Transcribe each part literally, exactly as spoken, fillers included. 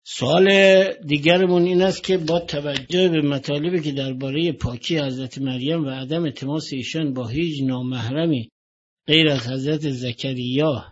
سوال دیگرمون این است که با توجه به مطالبی که درباره پاکی حضرت مریم و عدم التماس ایشان با هیچ نامحرمی غیر از حضرت زکریا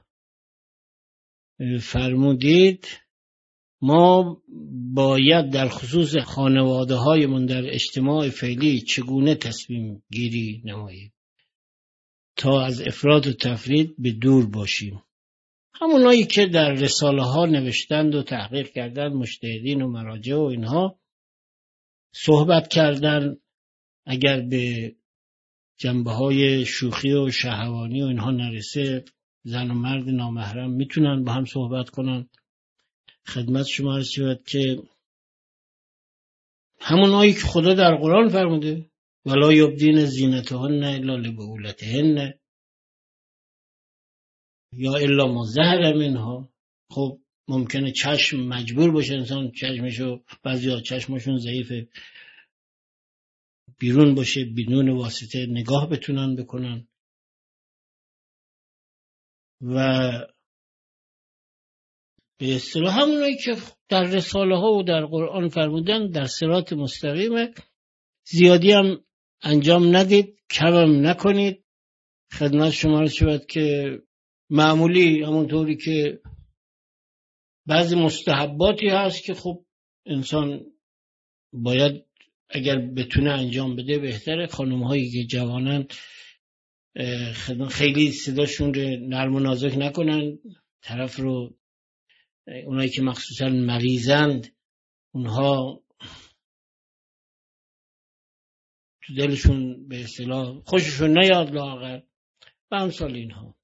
فرمودید، ما باید در خصوص خانواده هایمون در اجتماع فعلی چگونه تصمیم گیری نماییم تا از افراط و تفرید به دور باشیم؟ همونایی که در رساله ها نوشتند و تحقیق کردند، مجتهدین و مراجع و اینها صحبت کردند. اگر به جنبه های شوخی و شهوانی و اینها نرسه، زن و مرد نامحرم میتونن با هم صحبت کنن. خدمت شما عرض شود که همونایی که خدا در قرآن فرموده ولا یبدین زینتهن الا لبعولتهن یا الا ما ظهر منها. خب ممکنه چشم مجبور باشه انسان چشمشو، بعضیا چشمشون ضعیفه، بیرون باشه بدون واسطه نگاه بتونن بکنن. و به اصطلاح همونایی که در رساله ها و در قرآن فرمودن در صراط مستقیمه. زیادی هم انجام ندید، کمم نکنید. خدمت شما رو شود که معمولی همونطوری که بعضی مستحباتی هست که خب انسان باید اگر بتونه انجام بده بهتره. خانم هایی که جوانن خیلی صداشون رو نرم و نازک نکنن، طرف رو. اونایی که مخصوصا مریضند اونها تو دلشون به اصطلاح خوششون نیاد لاغر و امثال اینها.